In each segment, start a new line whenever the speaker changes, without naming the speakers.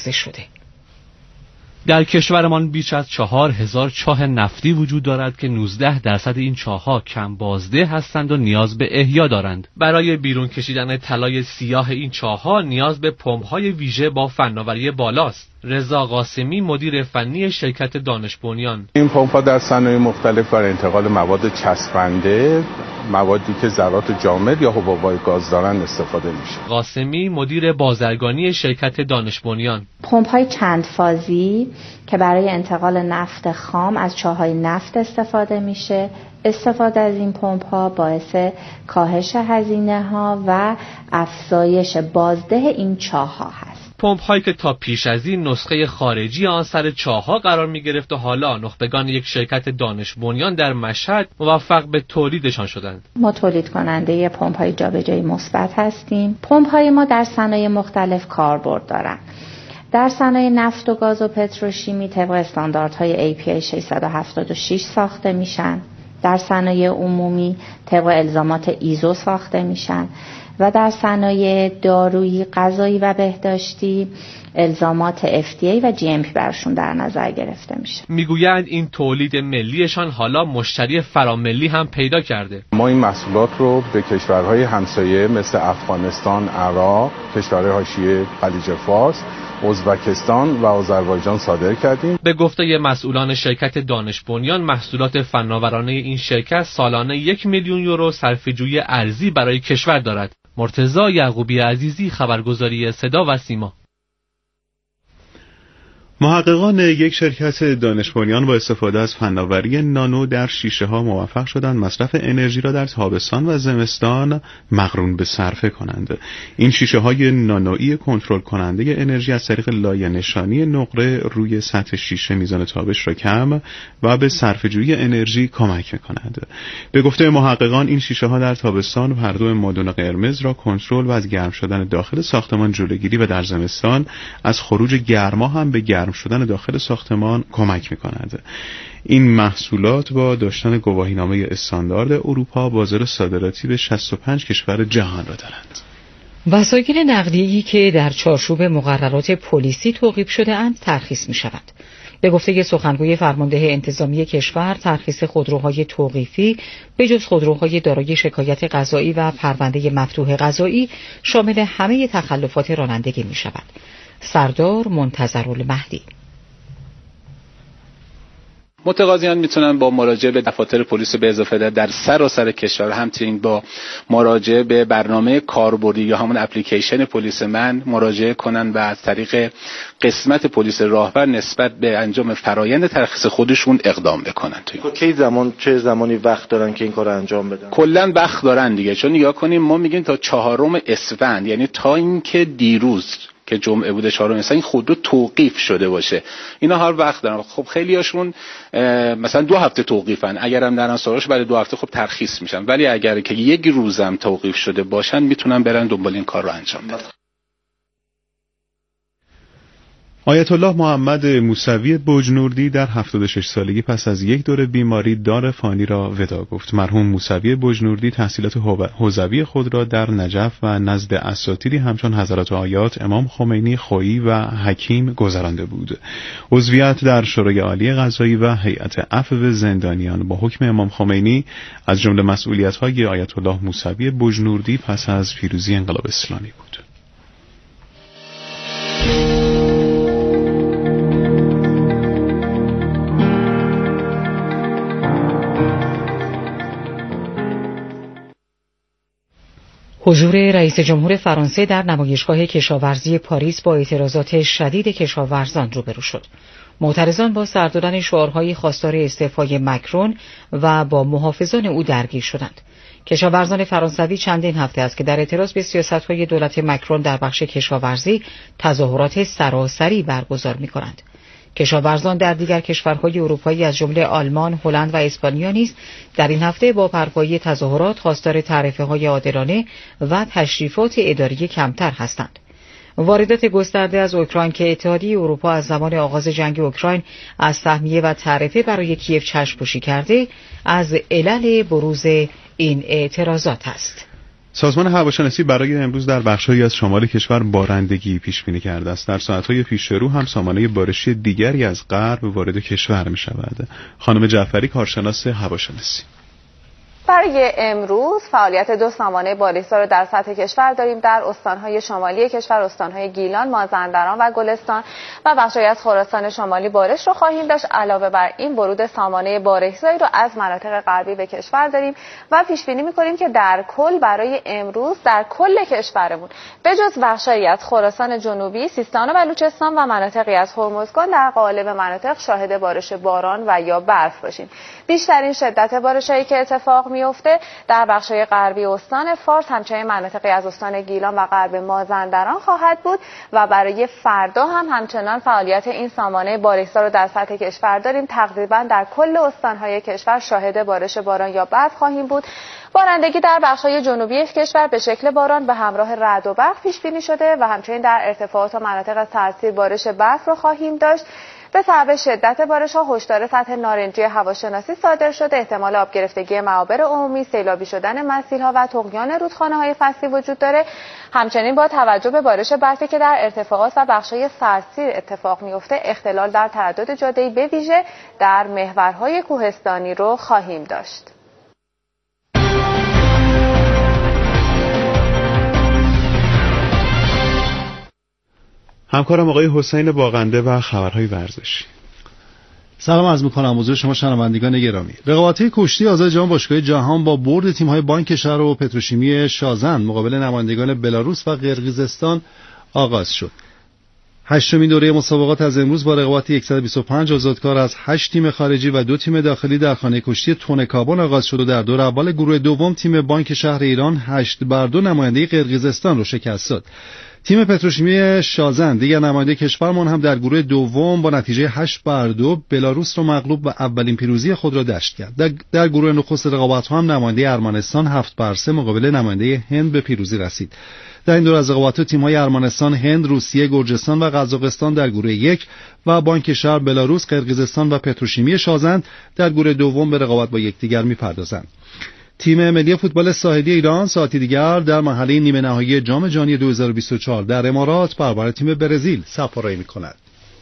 عرضه شده.
در کشورمان بیش از 4000 چاه نفتی وجود دارد که 19% این چاه‌ها کم بازده هستند و نیاز به احیا دارند. برای بیرون کشیدن طلای سیاه این چاه‌ها نیاز به پمپ‌های ویژه با فناوری بالاست. رضا قاسمی مدیر فنی شرکت دانش بنیان:
این پمپ‌ها در صنایع مختلف برای انتقال مواد چسبنده، موادی که ذرات جامد یا حباب‌های گاز دارند استفاده میشه.
قاسمی مدیر بازرگانی شرکت دانش بنیان:
پمپ‌های چند فازی که برای انتقال نفت خام از چاه‌های نفت استفاده میشه. استفاده از این پمپ‌ها باعث کاهش هزینه‌ها و افزایش بازده این چاه‌ها هست.
پمپ‌هایی که تا پیش از این نسخه خارجی آن سر چاه‌ها قرار می‌گرفت و حالا نخبگان یک شرکت دانش بنیان در مشهد موفق به تولیدشان شدند.
ما تولید کننده پمپ‌های جابجایی مثبت هستیم. پمپ‌های ما در صنایع مختلف کاربرد دارند. در صنایع نفت و گاز و پتروشیمی طبق استانداردهای API 676 ساخته میشن. در صنایع عمومی طبق الزامات ایزو ساخته میشن و در صنایع دارویی، غذایی و بهداشتی الزامات FDA و GMP براشون در نظر گرفته میشه.
میگویند این تولید ملیشان حالا مشتری فراملی هم پیدا کرده.
ما این محصولات رو به کشورهای همسایه مثل افغانستان، عراق، کشورهای حاشیه خلیج فارس، ازبکستان و آذربایجان صادر کردیم.
به گفته مسئولان شرکت دانش بنیان، محصولات فناورانه این شرکت سالانه 1 میلیون یورو صرفه‌جویی ارزی برای کشور دارد. مرتضی یعقوبی عزیزی، خبرگزاری صدا و سیما.
محققان یک شرکت دانش بنیان با استفاده از فناوری نانو در شیشه ها موفق شدند مصرف انرژی را در تابستان و زمستان مقرون به صرفه کنند. این شیشه های نانویی کنترل کننده انرژی از طریق لایه نشانی نقره روی سطح شیشه میزان تابش را کم و به صرفه‌جویی انرژی کمک می‌کنند. به گفته محققان این شیشه ها در تابستان پرتو مادون قرمز را کنترل و از گرم شدن داخل ساختمان جلوگیری و در زمستان از خروج گرما هم به گرم شدن داخل ساختمان کمک می‌کند. این محصولات با داشتن گواهینامه استاندارد اروپا بازار صادراتی به 65 کشور جهان را دارند.
وسایل نقلیه‌ای که در چارچوب مقررات پلیسی توقیف شده اند ترخیص می‌شوند. به گفته سخنگوی فرمانده انتظامی کشور، ترخیص خودروهای توقیفی به جز خودروهای دارای شکایت قضایی و پرونده مفتوح قضایی شامل همه تخلفات رانندگی می‌شود. سردار منتظرالمهدی:
متقاضیان میتونن با مراجعه به دفاتر پلیس به اضافه در سراسر کشور، همچنین با مراجعه به برنامه کاربردی یا همون اپلیکیشن پلیس من مراجعه کنن و از طریق قسمت پلیس راهبر نسبت به انجام فرایند ترخیص خودشون اقدام بکنن.
چه زمانی وقت دارن که این کارو انجام بدن؟
کلا وقت دارن دیگه، چون نگاه کنیم ما میگیم تا 4 اسفند، یعنی تا اینکه دیروز که جمعه بوده 4 اسفند این خودرو توقیف شده باشه. اینا هر وقت دارن. خب خیلیاشون مثلا 2 هفته توقیفن، اگرم درن سراغش برای 2 هفته خب ترخیص میشن، ولی اگر که 1 روزم توقیف شده باشن میتونن برن دنبال این کار رو انجام بدن.
آیت الله محمد موسوی بجنوردی در 76 سالگی پس از یک دوره بیماری دار فانی را وداع گفت. مرحوم موسوی بجنوردی تحصیلات حوزوی خود را در نجف و نزد اساتیدی همچون حضرت آیات، امام خمینی، خویی و حکیم گذرانده بود. عضویت در شورای عالی قضایی و هیئت عفو زندانیان با حکم امام خمینی از جمله مسئولیت‌های آیت الله موسوی بجنوردی پس از پیروزی انقلاب اسلامی بود.
حضور رئیس جمهور فرانسه در نمایشگاه کشاورزی پاریس با اعتراضات شدید کشاورزان روبرو شد. معترضان با سر دادن شعارهای خواستار استعفای مکرون و با محافظان او درگیر شدند. کشاورزان فرانسوی چندین هفته است که در اعتراض به سیاست‌های دولت مکرون در بخش کشاورزی تظاهرات سراسری برگزار می‌کنند. کشاورزان در دیگر کشورهای اروپایی از جمله آلمان، هلند و اسپانیا نیز در این هفته با برپایی تظاهرات خواستار تعرفه‌های عادلانه و تشریفات اداری کمتر هستند. واردات گسترده از اوکراین که اتحادیه اروپا از زمان آغاز جنگ اوکراین از سهمیه و تعرفه برای کیف چشم‌پوشی کرده، از علل بروز این اعتراضات است.
سازمان هواشناسی برای امروز در بخش‌هایی از شمال کشور بارندگی پیش بینی کرده است. در ساعت‌های پیش رو هم سامانه بارشی دیگری از غرب وارد کشور می‌شود. خانم جعفری، کارشناس هواشناسی:
برای امروز فعالیت دو سامانه بارش‌زا رو در سطح کشور داریم. در استان‌های شمالی کشور، استان‌های گیلان، مازندران و گلستان و بخشی از خراسان شمالی بارش رو خواهیم داشت. علاوه بر این ورود سامانه بارش‌زایی رو از مناطق غربی به کشور داریم و پیش بینی می‌کنیم که در کل برای امروز در کل کشورمون به جز بخشی از خراسان جنوبی، سیستان و بلوچستان و مناطقی از هرمزگان در قالب مناطق شاهد بارش باران و یا برف باشیم. بیشترین شدت بارش‌هایی که اتفاق میفته در بخش‌های غربی استان فارس، همچنین مناطقی از استان گیلان و غرب مازندران خواهد بود و برای فردا هم همچنان فعالیت این سامانه بارش‌زا رو در سطح کشور داریم. تقریبا در کل استان‌های کشور شاهد بارش باران یا برف خواهیم بود. بارندگی در بخش‌های جنوبی کشور به شکل باران به همراه رعد و برق پیش بینی شده و همچنین در ارتفاعات و مناطق از تاثیر بارش برف رو خواهیم داشت. به سبب شدت بارش‌ها هشدار سطح نارنجی هواشناسی صادر شده. احتمال آب گرفتگی معابر عمومی، سیلابی شدن مسیرها و طغیان رودخانه‌های فصلی وجود داره. همچنین با توجه به بارش برفی که در ارتفاعات و بخش‌های سرسیر اتفاق میفته، اختلال در تردد جاده‌ای به ویژه در محورهای کوهستانی رو خواهیم داشت.
همکارم آقای حسین باغنده و خبرهای ورزشی.
سلام عرض می‌کنم حضور شما شنوندگان گرامی. رقابت‌های کشتی آزاد جام باشگاه جهان با برد تیم‌های بانک شهر و پتروشیمی شازند مقابل نمایندگان بلاروس و قرقیزستان آغاز شد. هشتمین دوره مسابقات از امروز با رقابت 125 آزادکار از 8 تیم خارجی و 2 تیم داخلی در خانه کشتی تونکابون آغاز شد و در دور اول گروه دوم تیم بانک شهر ایران 8-2 نماینده قرقیزستان رو شکست داد. تیم پتروشیمی شازند دیگر نماینده کشورمان هم در گروه دوم با نتیجه 8-2 بلاروس را مغلوب و اولین پیروزی خود را دشت کرد. در گروه نخست رقابت‌ها هم نماینده ارمنستان 7-3 مقابل نماینده هند به پیروزی رسید. در این دور از رقابت‌ها تیم‌های ارمنستان، هند، روسیه، گرجستان و قزاقستان در گروه یک و بانک شهر بلاروس، قرقیزستان و پتروشیمی شازند در گروه دوم به رقابت با یکدیگر می‌پردازند. تیم ملی فوتبال ساحلی ایران ساعتی دیگر در مرحله نیمه نهایی جام جهانی 2024 در امارات برابر تیم برزیل سفارایی می‌کند.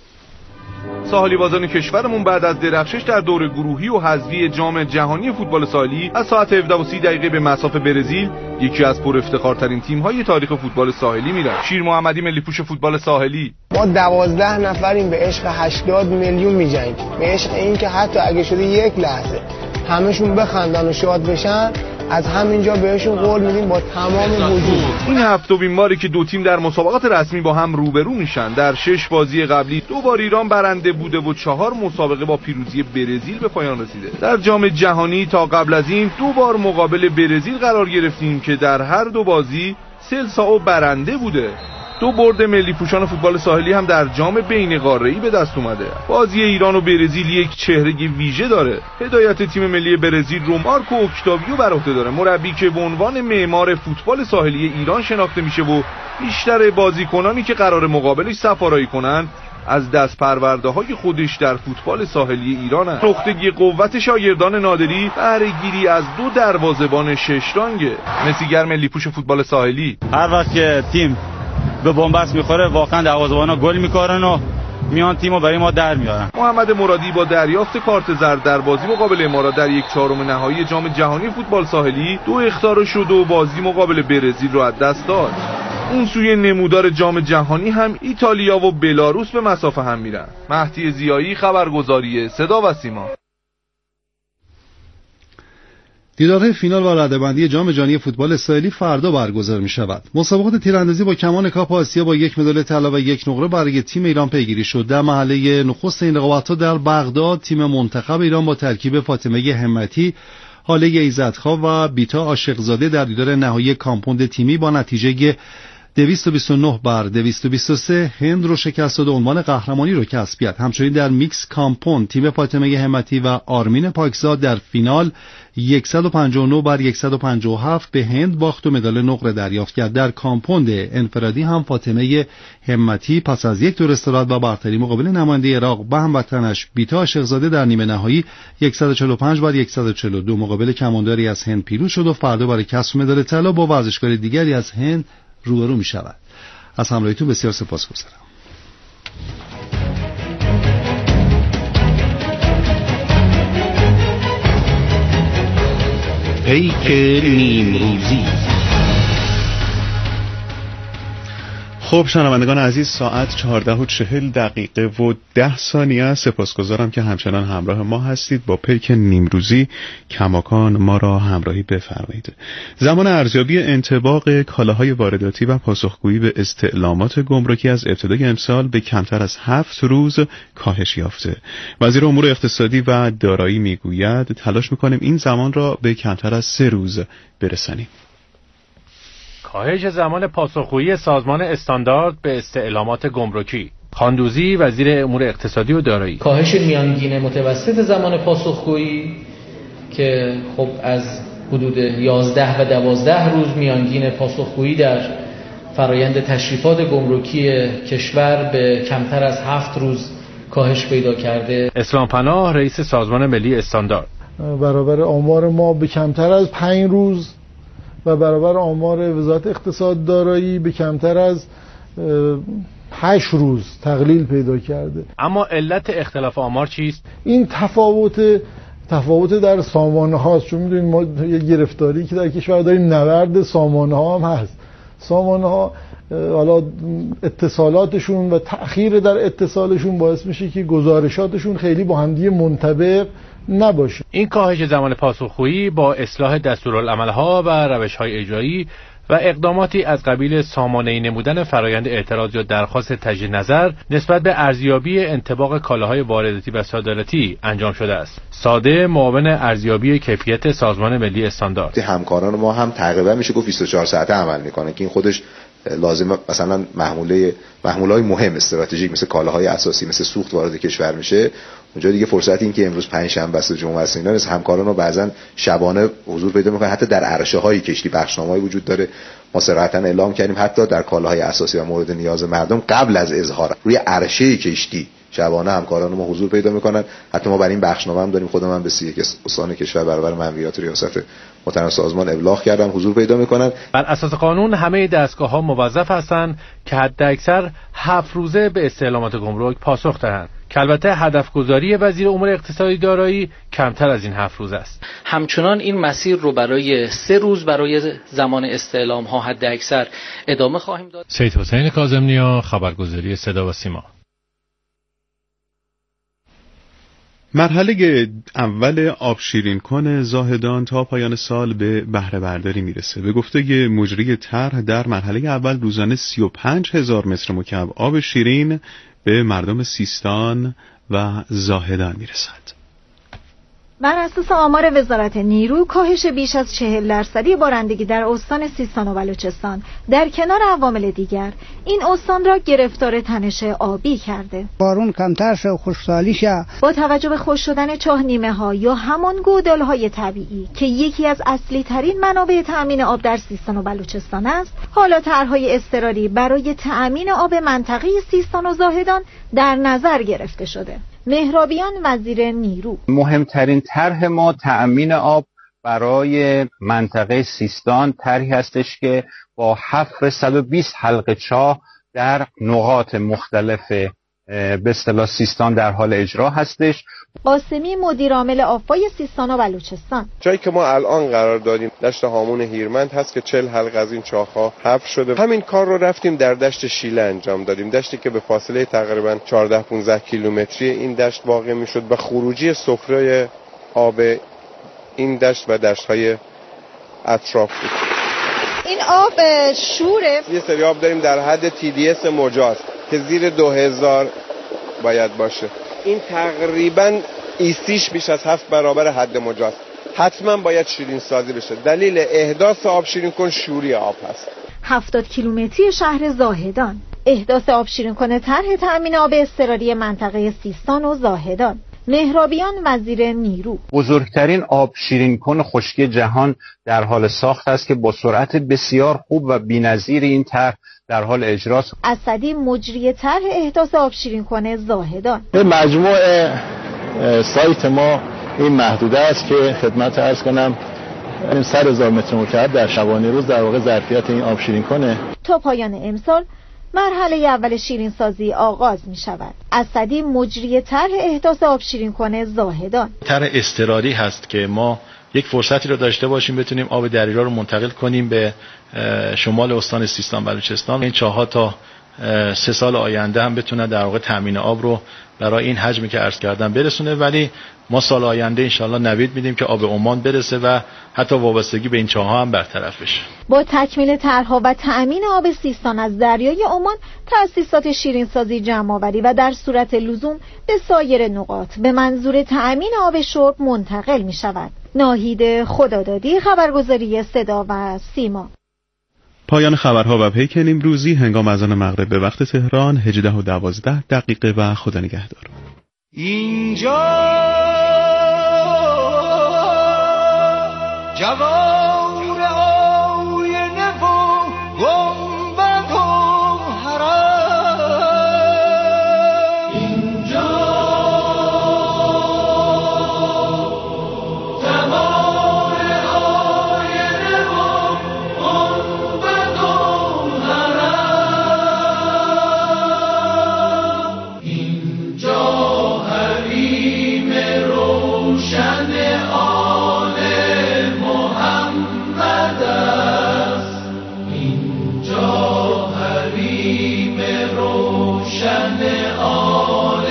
ساحلی بازان کشورمون بعد از درخشش در دور گروهی و حذفی جام جهانی فوتبال ساحلی از ساعت 17:30 به مصاف برزیل یکی از پر افتخارترین تیم‌های تاریخ فوتبال ساحلی میره. شیر محمدی، ملی پوش فوتبال ساحلی:
ما 12 نفریم به عشق 80 میلیون می‌جنگیم، به عشق این که حتی اگه شده یک لحظه همشون بخندن و شاد بشن، از همینجا بهشون قول میدیم با تمام وجود.
این هفتمین باری که دو تیم در مسابقات رسمی با هم روبرو میشن. در 6 بازی قبلی 2 بار ایران برنده بوده و 4 مسابقه با پیروزی برزیل به پایان رسیده. در جام جهانی تا قبل از این 2 بار مقابل برزیل قرار گرفتیم که در هر 2 بازی سلسائو برنده بوده. 2 برد ملی پوشان فوتبال ساحلی هم در جام بین قاره‌ای به دست اومده. بازی ایران و برزیل یک چهره ویژه داره. هدایت تیم ملی برزیل رو مارکو اوکتاویو بر عهده داره، مربی که به عنوان معمار فوتبال ساحلی ایران شناخته میشه و بیشتر بازیکنانی که قرار مقابلش سفارایی کنن از دست پرورده‌های خودش در فوتبال ساحلی ایران هست. نقطه قوت شاگردان نادری بهره‌گیری از 2 دروازه‌بان ششرانگه. مسیگر، ملی پوش فوتبال ساحلی:
هر وقت که تیم به بنبست میخوره واقعا دروازه‌بانا گل میکنن و میان تیمو برای ما در میارن.
محمد مرادی با دریافت کارت زرد در بازی مقابل امارات در 1/4 نهایی جام جهانی فوتبال ساحلی 2 اخطار شد و بازی مقابل برزیل رو از دست داد. اون سوی نمودار جام جهانی هم ایتالیا و بلاروس به مسافه هم میرن. مهدی ضیایی، خبرگزاری صدا و سیما.
دیدار فینال و رده‌بندی جام جهانی فوتبال ساحلی فردا برگزار می شود. مسابقات تیراندازی با کمان کاپ آسیا با 1 مدال طلا و 1 نقره برای تیم ایران پیگیری شد. در مرحله نخست این رقابت‌ها در بغداد تیم منتخب ایران با ترکیب فاطمه همتی، هاله ایزدخواه و بیتا عاشقزاده در دیدار نهایی کامپوند تیمی با نتیجه 229-223 هند رو شکست و عنوان قهرمانی رو کسب کرد. همچنین در میکس کامپون تیم فاطمه همتی و آرمین پاکزاد در فینال 159-157 به هند باخت و مدال نقره دریافت کرد. در کامپوند انفرادی هم فاطمه همتی پس از یک دور استراحت و برتری مقابل نماینده عراق به هموطنش بیتا شهزاده در نیمه نهایی 145-142 مقابل کمانداری از هند پیروز شد و فردا برای کسب مدال طلا با ورزشکار دیگری از هند روبرو می شود. از همراهیتون بسیار سپاسگزارم.
پیک نیمروزی. خب شنوندگان عزیز، ساعت 14:40 و 10 سپاسگزارم که همچنان همراه ما هستید. با پیک نیمروزی کماکان ما را همراهی بفرمایید. زمان ارزیابی انطباق کالاهای وارداتی و پاسخگویی به استعلامات گمرکی از ابتدای امسال به کمتر از 7 روز کاهش یافته. وزیر امور اقتصادی و دارایی میگوید تلاش میکنیم این زمان را به کمتر از 3 روز برسانیم.
کاهش زمان پاسخگویی سازمان استاندارد به استعلامات گمرکی. خاندوزی، وزیر امور اقتصادی و دارایی.
کاهش میانگین متوسط زمان پاسخگویی که خب از حدود 11 و 12 روز میانگین پاسخگویی در فرایند تشریفات گمرکی کشور به کمتر از 7 روز کاهش پیدا کرده.
اسلام پناه، رئیس سازمان ملی استاندارد.
برابر آمار ما به کمتر از 5 روز و برابر آمار وزارت اقتصاد دارایی به کمتر از 8 روز تقلیل پیدا کرده.
اما علت اختلاف آمار چیست؟ این
تفاوت در سامانه هاست. چون میدونید ما یه گرفتاری که در کشور داریم، نبرد سامانه ها هم هست. سامانه ها حالا اتصالاتشون و تأخیر در اتصالشون باعث میشه که گزارشاتشون خیلی با همدیگه منطبق نباشه.
این کاهش زمان پاسخگویی با اصلاح دستورالعمل‌ها و روش‌های اجرایی و اقداماتی از قبیل سامانه‌ای نمودن فرایند اعتراض یا درخواست تجدید نظر نسبت به ارزیابی انطباق کالاهای وارداتی و صادراتی انجام شده است. ساده، معاون ارزیابی کیفیت سازمان ملی استاندارد.
همکاران ما هم تقریبا میشه گفت 24 ساعته عمل میکنه که این خودش لازمه. مثلا محموله‌های مهم استراتژیک مثل کالاهای اساسی مثل سوخت وارد کشور میشه، اونجا دیگه فرصتی این که امروز پنجشنبه است و جمعه است اینا نیست. همکاران رو بعضن شبانه حضور پیدا میکنن. حتی در عرشه‌های کشتی بخشنامه‌ای وجود داره. ما صراحتاً اعلام کردیم حتی در کالاهای اساسی و مورد نیاز مردم قبل از اظهار روی عرشه کشتی شبانه همکاران ما حضور پیدا میکنن. حتی ما برای این بخشنامه هم داریم. خودم هم به 31 استان کشور برابر منویات ریاست محترم سازمان ابلاغ کردم، حضور پیدا میکنن.
بر اساس قانون همه دستگاه‌ها موظف هستند که حداکثر 7 روزه به استعلامات گمرک پاسخ دهند. که البته هدف گذاری وزیر امور اقتصادی دارایی کمتر از این 7 روز است.
همچنان این مسیر رو برای 3 روز برای زمان استعلام ها حداکثر ادامه خواهیم داد.
سید حسین کاظم‌نیا، خبرگزاری صدا و سیما.
مرحله اول آب شیرین کن زاهدان تا پایان سال به بهره برداری میرسه. به گفته مجری طرح در مرحله اول روزانه 35,000 متر مکعب آب شیرین به مردم سیستان و زاهدان میرسد.
بر اساس آمار وزارت نیرو، کاهش بیش از 40% بارندگی در استان سیستان و بلوچستان در کنار عوامل دیگر این استان را گرفتار تنش آبی کرده.
بارون کمتر شد، خشکسالی شد.
با توجه به خشک شدن چاهنیمه ها یا همان گودال های طبیعی که یکی از اصلی ترین منابع تأمین آب در سیستان و بلوچستان است، حالا طرح‌های اضطراری برای تأمین آب منطقه سیستان و زاهدان در نظر گرفته شده. مهرابیان، وزیر نیرو:
مهمترین طرح ما تأمین آب برای منطقه سیستان طرحی هستش که با حفر 120 حلقه چاه در نقاط مختلف به اصطلاح سیستان در حال اجرا هستش.
قاسمی، مدیر عامل آفای سیستان و بلوچستان:
جایی که ما الان قرار دادیم دشت هامون هیرمند هست که 40 حلقه از این چاه‌ها حفر شده. همین کار رو رفتیم در دشت شیله انجام دادیم، دشتی که به فاصله تقریبا 14-15 کیلومتری این دشت واقع میشد و خروجی سفره آب این دشت و دشت‌های اطراف بود.
این آب شوره.
یه سری آب داریم در حد TDS مجاز که زیر 2000 باید باشه. این تقریباً ایسیش بیش از 7 برابر حد مجاز. حتما باید شیرین سازی بشه. دلیل احداث آب شیرین کن شوری آب هست.
70 کیلومتری شهر زاهدان. احداث آبشیرین‌کن طرح تأمین آب اضطراری منطقه سیستان و زاهدان. مهرابیان وزیر نیرو:
بزرگترین آبشیرین‌کن خشکی جهان در حال ساخت است که با سرعت بسیار خوب و بی‌نظیر این طرح در حال اجراست.
اسدی مجری طرح احداث آبشیرین‌کن زاهدان:
مجموع سایت ما این محدوده است که خدمت عرض کنم 100,000 متر مکعب در شبانه روز در واقع ظرفیت این آبشیرین‌کنه.
تا پایان امسال مرحله اول شیرینسازی آغاز می شود. اسدی مجری طرح احداث آبشیرین‌کن زاهدان:
طرح اضطراری هست که ما یک فرصتی رو داشته باشیم بتونیم آب دریرا رو منتقل کنیم به شمال استان سیستان بلوچستان. این چاه‌ها تا 3 سال آینده هم بتونه در واقع تامین آب رو برای این حجمی که عرض کردم برسونه، ولی ما سال آینده انشالله نوید میدیم که آب عمان برسه و حتی وابستگی به این چاه‌ها هم برطرف بشه.
با تکمیل طرح‌ها و تأمین آب سیستان از دریای عمان، تأسیسات شیرینسازی جمع‌آوری و در صورت لزوم به سایر نقاط به منظور تأمین آب شرب منتقل می‌شود. ناهید خدادادی، خبرگزاری صدا و سیما.
پایان خبرها و پیک امروزی هنگام اذان مغرب به وقت تهران 18:12 و خدا نگهدار.
اینجا جوار آینه و گنبد و حرم، اینجا جوار آینه و گنبد و حرم، اینجا حریم روشن آل محمد است، اینجا حریم روشن آل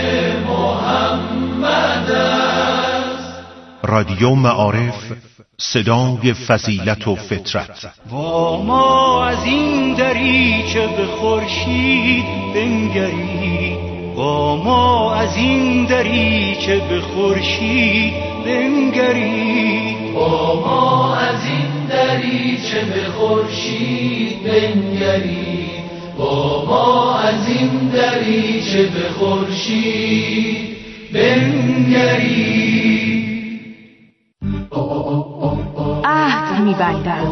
محمد است.
رادیو معارف، صدای فضیلت و فطرت.
و ما از این دریچه به خورشید بنگرید، و ما از این دریچه به خورشید بنگرید، و ما از این دریچه به خورشید بنگرید، و ما از این دریچه به خورشید بنگرید.
عهد می‌بندم.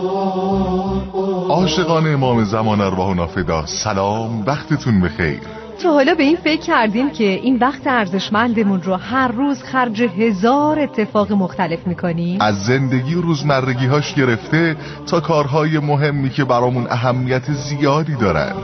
عاشقان امام زمان ارواحنا فدا، سلام، وقتتون بخیر.
تا حالا به این فکر کردیم که این وقت ارزشمندمون رو هر روز خرج 1000 اتفاق مختلف میکنیم؟
از زندگی روزمرگی هاش گرفته تا کارهای مهمی که برامون اهمیت زیادی دارن.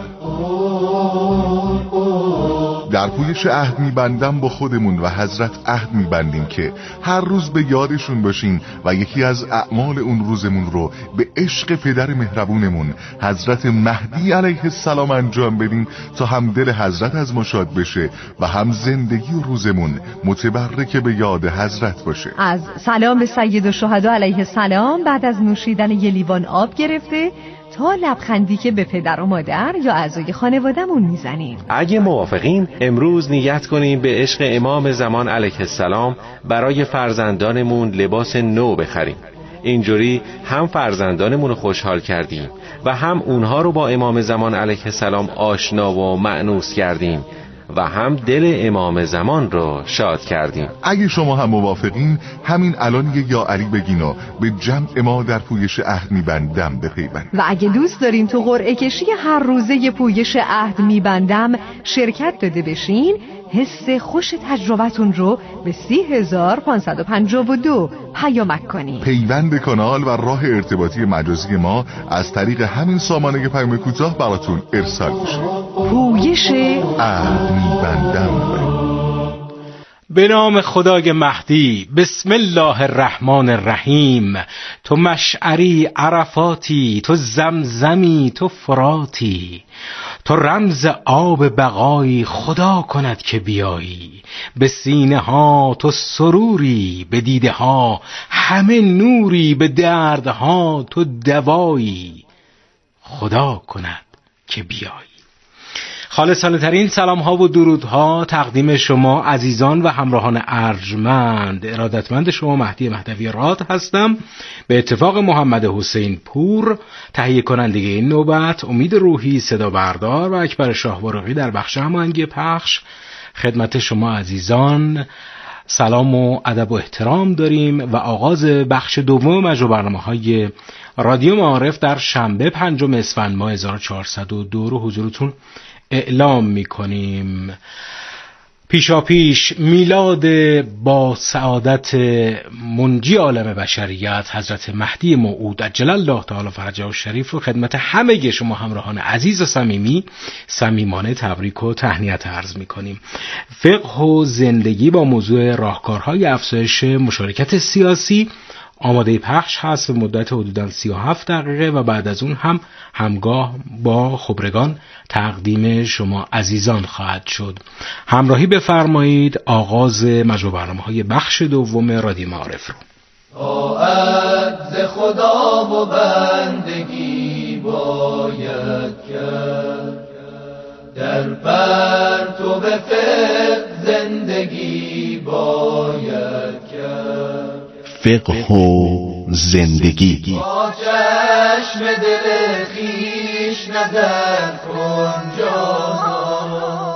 در پویش عهد میبندم با خودمون و حضرت عهد میبندیم که هر روز به یادشون باشیم و یکی از اعمال اون روزمون رو به عشق پدر مهربونمون حضرت مهدی علیه السلام انجام بدیم تا هم دل حضرت از ما شاد بشه و هم زندگی و روزمون متبرک به یاد حضرت باشه.
از سلام به سید الشهدا علیه السلام بعد از نوشیدن یه لیوان آب گرفته تا لبخندی که به پدر و مادر یا اعضای خانواده‌مون میزنیم.
اگه موافقین امروز نیت کنیم به عشق امام زمان علیه السلام برای فرزندانمون لباس نو بخریم. اینجوری هم فرزندانمون رو خوشحال کردیم و هم اونها رو با امام زمان علیه السلام آشنا و مأنوس کردیم و هم دل امام زمان رو شاد کردیم.
اگه شما هم موافقین همین الان یه یا علی بگین و به جمع ما در پویش عهد میبندم بپیوند.
و اگه دوست دارین تو قرعه کشی هر روزه پویش عهد میبندم شرکت داده بشین، حس خوش تجربتون رو به 30552 پیامک کنید.
پیوند کانال و راه ارتباطی مجازی ما از طریق همین سامانه پیام کوتاه براتون ارسال میشه.
پویش
عهد میبندم.
به نام خدای مهدی، بسم الله الرحمن الرحیم. تو مشعری عرفاتی، تو زمزمی، تو فراتی، تو رمز آب بقایی، خدا کند که بیایی. به سینه ها تو سروری، به دیده ها همه نوری، به دردها تو دوایی، خدا کند که بیایی. خالصانه ترین سلام ها و درود ها تقدیم شما عزیزان و همراهان ارجمند. ارادتمند شما مهدی مهدوی راد هستم. به اتفاق محمد حسین پور تهیه کننده این نوبت، امید روحی صدا بردار و اکبر شاهوارقی در بخش هماهنگی پخش، خدمت شما عزیزان سلام و ادب و احترام داریم و آغاز بخش دوم مجموع برنامه‌های رادیو معارف در شنبه 5 اسفند ماه 1402 رو حضورتون اعلام می‌کنیم. پیشاپیش میلاد با سعادت منجی عالم بشریت حضرت مهدی موعود عجل الله تعالی فرجه الشریف رو خدمت همه شما همراهان عزیز و صمیمانه تبریک و تهنیت عرض می‌کنیم. فقه و زندگی با موضوع راهکارهای افزایش مشارکت سیاسی آماده پخش هست به مدت حدوداً 37 دقیقه و بعد از اون هم همگاه با خبرگان تقدیم شما عزیزان خواهد شد. همراهی بفرمایید آغاز مجموع برنامه‌های بخش دوم رادیو معارف رو.
طاعت ز خدا و بندگی باید کرد، در پرتو فقه زندگی باید کرد.
فقه و زندگی
با چشم دل خویش نظر کن جانا،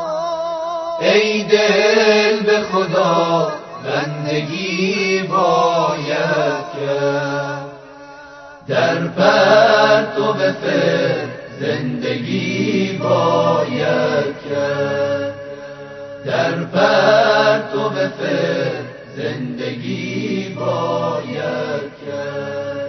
ای دل به خدا بندگی باید کرد، در پرتو فقه زندگی باید کرد، در پرتو فقه زندگی باید کرد.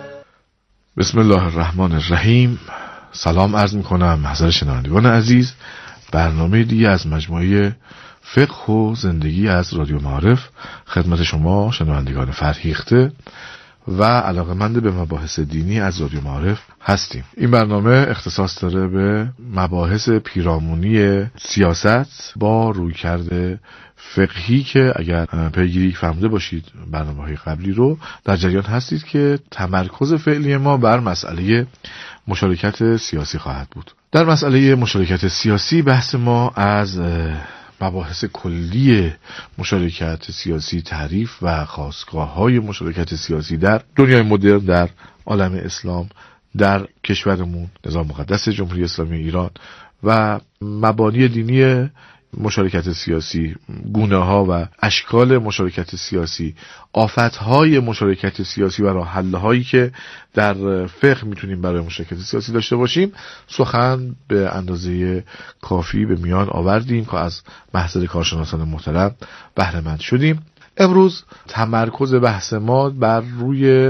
بسم الله الرحمن الرحیم. سلام عرض میکنم محضر شنوندگان عزیز. برنامه دیگه از مجموعه فقه و زندگی از رادیو معارف خدمت شما شنوندگان فرهیخته و علاقه‌مند به مباحث دینی از رادیو معارف هستیم. این برنامه اختصاص داره به مباحث پیرامونی سیاست با رویکرد فقهی که اگر پیگیری فرموده باشید برنامه‌های قبلی رو در جریان هستید که تمرکز فعلی ما بر مسئله مشارکت سیاسی خواهد بود. در مسئله مشارکت سیاسی بحث ما از مباحث کلی مشارکت سیاسی، تعریف و خاستگاه‌های مشارکت سیاسی در دنیای مدرن، در عالم اسلام، در کشورمون نظام مقدس جمهوری اسلامی ایران و مبانی دینی مشارکت سیاسی، گونه‌ها و اشکال مشارکت سیاسی، آفت‌های مشارکت سیاسی و راه حل‌هایی که در فقه میتونیم برای مشارکت سیاسی داشته باشیم سخن به اندازه کافی به میان آوردیم که از محضر کارشناسان محترم بهره مند شدیم. امروز تمرکز بحث ما بر روی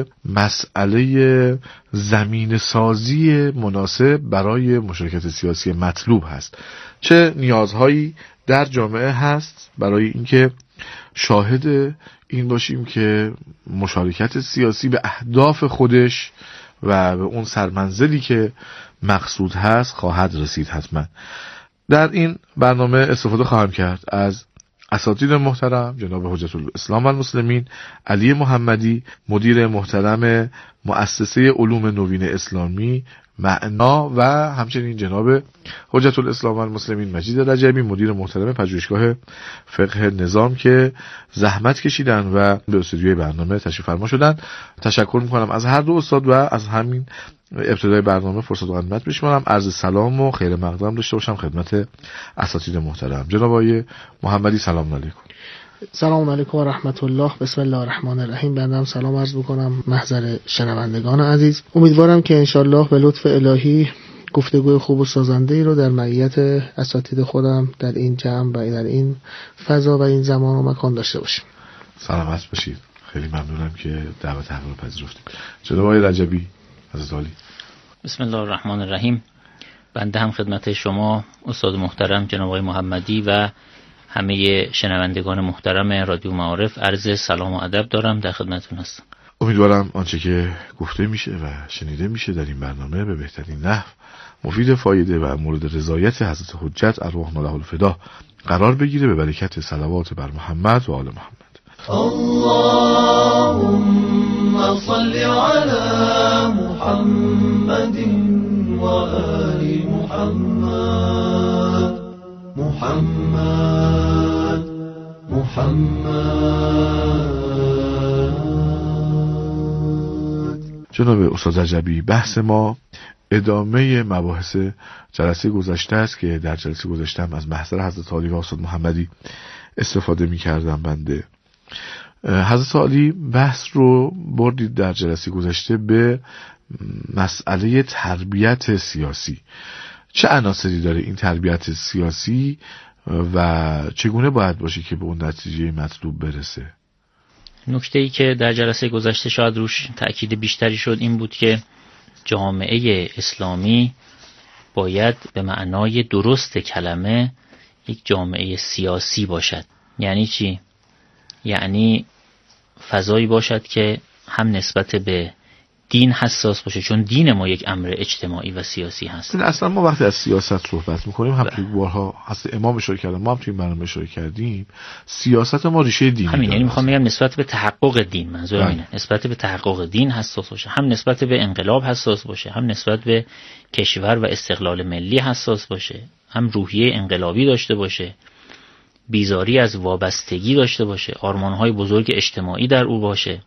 مسئله زمین سازی مناسب برای مشارکت سیاسی مطلوب هست. چه نیازهایی در جامعه هست برای اینکه شاهد این باشیم که مشارکت سیاسی به اهداف خودش و به اون سرمنزلی که مقصود هست خواهد رسید. حتما در این برنامه استفاده خواهم کرد از اساتید محترم جناب حجت الاسلام والمسلمین علی محمدی، مدیر محترم مؤسسه علوم نوین اسلامی معنا و همچنین جناب حجت الاسلام والمسلمین مجید رجبی، مدیر محترم پژوهشگاه فقه نظام که زحمت کشیدن و به استودیوی برنامه تشریف فرما شدن. تشکر میکنم از هر دو استاد و از همین ابتدای برنامه فرصت و غنیمت بشمارم عرض سلام و خیر مقدم داشته باشم خدمت اساتید محترم. جناب آقای محمدی سلام علیکم.
سلام علیکم و رحمت الله. بسم الله الرحمن الرحیم. بنده هم سلام عرض میکنم محضر شنوندگان عزیز. امیدوارم که انشالله به لطف الهی گفتگوی خوب و سازنده‌ای رو در معیت اساتید خودم در این جمع و در این فضا و این زمان و مکان داشته باشیم.
سلامت باشید. خیلی ممنونم که دعوت حق رو پذیرفتید. جناب آقای رجبی حضرت عالی.
بسم الله الرحمن الرحیم. بنده هم خدمت شما استاد محترم جناب آقای محمدی و همه شنوندگان محترم رادیو معارف عرض سلام و ادب دارم، در خدمتتون هستم.
امیدوارم آنچه که گفته میشه و شنیده میشه در این برنامه به بهترین نحو مفید فایده و مورد رضایت حضرت حجت ارواحنا له الفدا قرار بگیره به برکت صلوات بر محمد و آل محمد.
اللهم صل على محمد و آل محمد محمد
جناب استاد رجبی، بحث ما ادامه مباحث جلسه گذشته است که در جلسه گذشته هم از محضر حضرت عالی و استاد محمدی استفاده می‌کردم بنده. حضرت عالی بحث رو بردید در جلسه گذشته به مسئله تربیت سیاسی. چه عناصری داره این تربیت سیاسی و چگونه باید باشه که به اون نتیجه مطلوب برسه؟
نکته‌ای که در جلسه گذشته شاید روش تأکید بیشتری شد این بود که جامعه اسلامی باید به معنای درست کلمه یک جامعه سیاسی باشد. یعنی چی؟ یعنی فضایی باشد که هم نسبت به دین حساس باشه، چون دین ما یک امر اجتماعی و سیاسی هست.
اصلا ما وقتی از سیاست صحبت میکنیم هم توی بارها هست امام اشاره کردن، ما هم توی برنامه اشاره کردیم، سیاست ما ریشه دینی
همین، یعنی میخوام بگم نسبت به تحقق دین، منظورم اینه، نسبت به تحقق دین حساس باشه، هم نسبت به انقلاب حساس باشه، هم نسبت به کشور و استقلال ملی حساس باشه، هم روحیه انقلابی داشته باشه، بیزاری از وابستگی داشته باشه، آرمان‌های بزرگ اجتماعی در او باشه.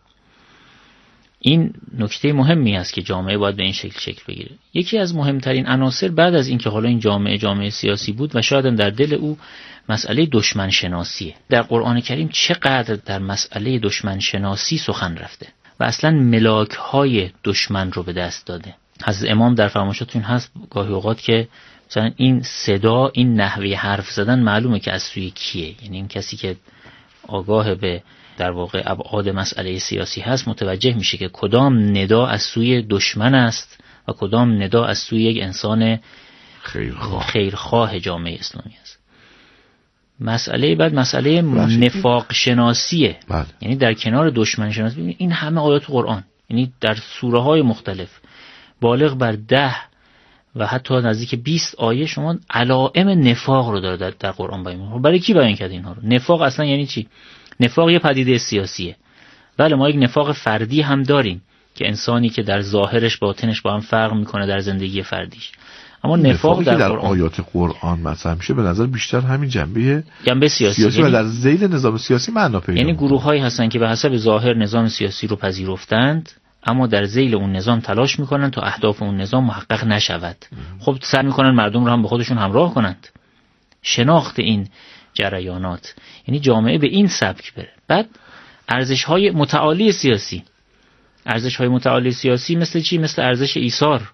این نکته مهمی است که جامعه باید به این شکل بگیره. یکی از مهمترین عناصر بعد از اینکه حالا این جامعه سیاسی بود و شاید در دل او مسئله دشمن شناسیه. در قرآن کریم چقدر در مسئله دشمن شناسی سخن رفته و اصلا ملاک‌های دشمن رو به دست داده. از امام در فرمایشاتون هست گاهی اوقات که مثلا این صدا، این نحوه حرف زدن معلومه که از سوی کیه، یعنی این کسی که آگاه به در واقع ابعاد مسئله سیاسی هست متوجه میشه که کدام ندا از سوی دشمن است و کدام ندا از سوی یک انسان خیرخواه جامعه اسلامی است. مسئله بعد مسئله نفاق شناسیه. یعنی در کنار دشمن شناسی ببینید این همه آیات قرآن، یعنی در سوره های مختلف بالغ بر 10 و حتی نزدیک 20 آیه شما علائم نفاق رو داره در قرآن بیان می‌کنه. برای کی بیان کرده اینها رو؟ نفاق اصلا یعنی چی؟ نفاق یه پدیده سیاسیه. بله ما یک نفاق فردی هم داریم که انسانی که در ظاهرش باطنش با هم فرق میکنه در زندگی فردیش، اما نفاق در
آیات قرآن مثلا میشه به نظر بیشتر همین جنبه
سیاسی
و در ذیل نظام سیاسی معنا پیدا
یعنی گروه‌هایی هستن که به حسب ظاهر نظام سیاسی رو پذیرفتند اما در ذیل اون نظام تلاش میکنن تا اهداف اون نظام محقق نشود. خب سعی میکنن مردم رو هم به خودشون همراه کنند. شناخت این جریانات یعنی جامعه به این سبک بره. بعد ارزش‌های متعالی سیاسی، ارزش‌های متعالی سیاسی مثل چی؟ مثل ارزش ایثار،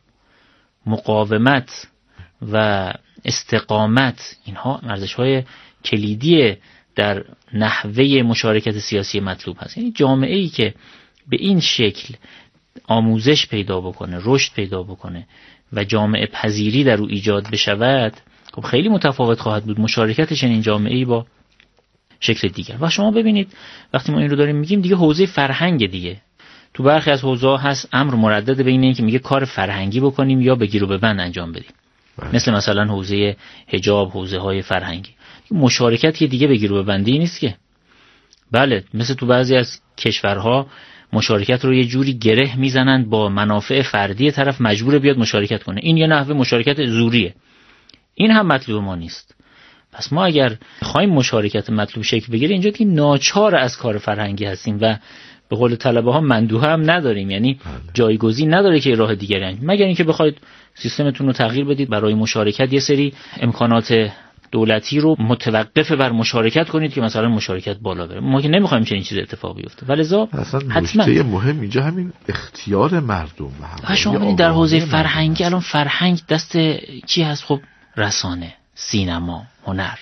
مقاومت و استقامت. اینها ارزش‌های کلیدی در نحوه مشارکت سیاسی مطلوب هست. یعنی جامعه‌ای که به این شکل آموزش پیدا بکنه، رشد پیدا بکنه و جامعه پذیری در او ایجاد بشود، خب خیلی متفاوت خواهد بود مشارکت چنین جامعه‌ای با شکل دیگر. و شما ببینید وقتی ما این رو داریم میگیم دیگه حوزه فرهنگ دیگه تو برخی از حوزه‌ها هست امر مردد بین این که میگه کار فرهنگی بکنیم یا بگیر و ببند انجام بدیم. مثلا حوزه حجاب، حوزه‌های فرهنگی. مشارکت یه دیگه بگیر و ببندی نیست که. بله مثل تو بعضی از کشورها مشارکت رو یه جوری گره میزنند با منافع فردی طرف مجبور بیاد مشارکت کنه. این یه نحوه مشارکت زوریه. این هم مطلوب ما نیست. پس ما اگر خواهیم مشارکت مطلوب شکل بگیره اینجا که ناچار از کار فرهنگی هستیم و به قول طلبه ها مندوحه هم نداریم، یعنی جایگزین نداره که راه دیگری انجام مگر اینکه بخواید سیستمتون رو تغییر بدید برای مشارکت یه سری امکانات دولتی رو متوقف بر مشارکت کنید که مثلا مشارکت بالا بره. ما که نمیخوایم چنین چیز اتفاق بیفته. ولذا
حتما نکته مهم اینجا همین اختیار مردم
و شما در حوزه فرهنگی الان فرهنگ دست کی هست؟ خب رسانه، سینما، هنر.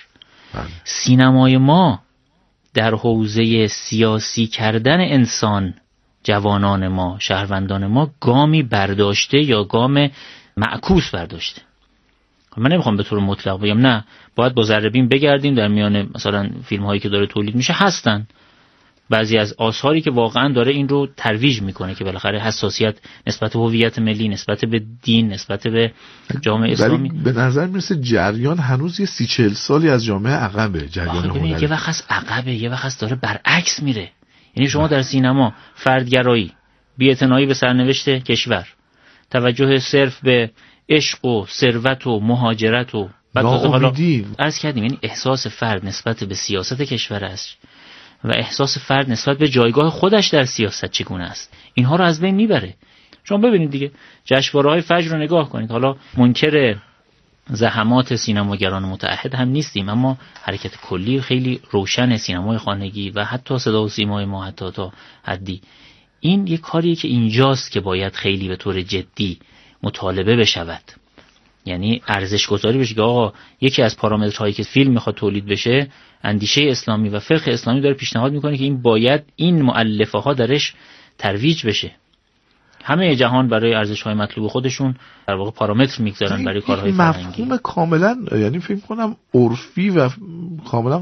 سینمای ما در حوزه سیاسی کردن انسان، جوانان ما، شهروندان ما گامی برداشته یا گام معکوس برداشته. من نمیخوام به طور مطلق بگم نه، باید با ذره بین بگردیم در میان مثلا فیلم هایی که داره تولید میشه هستن بعضی از آثاری که واقعا داره این رو ترویج میکنه که بالاخره حساسیت نسبت به هویت ملی، نسبت به دین، نسبت به جامعه اسلامی.
به نظر میرسه جریان هنوز یه 30-40 سالی از جامعه عقبه. جریان هنری
یه وقت هست عقبه، یه وقت هست داره برعکس میره. یعنی شما در سینما فردگرایی، بی‌اعتنایی به سرنوشت کشور، توجه صرف به عشق و ثروت و مهاجرت و
ناامیدی.
عرض کردیم این احساس فرد نسبت به سیاست کشور است و احساس فرد نسبت به جایگاه خودش در سیاست چگونه است، اینها رو از بین میبره. شما ببینید دیگه جشنواره‌های فجر رو نگاه کنید. حالا منکر زحمات سینماگران متعهد هم نیستیم، اما حرکت کلی خیلی روشن سینمای خانگی و حتی صدا و سیمای ما حتی تا حدی این یک کاریه که اینجاست که باید خیلی به طور جدی مطالبه بشود. یعنی ارزش گذاری بشه که آقا یکی از پارامترهایی که فیلم میخواد تولید بشه، اندیشه اسلامی و فقه اسلامی داره پیشنهاد میکنه که این باید این مؤلفه ها درش ترویج بشه. همه جهان برای ارزش‌های مطلوب خودشون در واقع پارامتر میگذارن برای کارهای فرهنگی.
مفهوم کاملا، یعنی فکر کنم عرفی و کاملا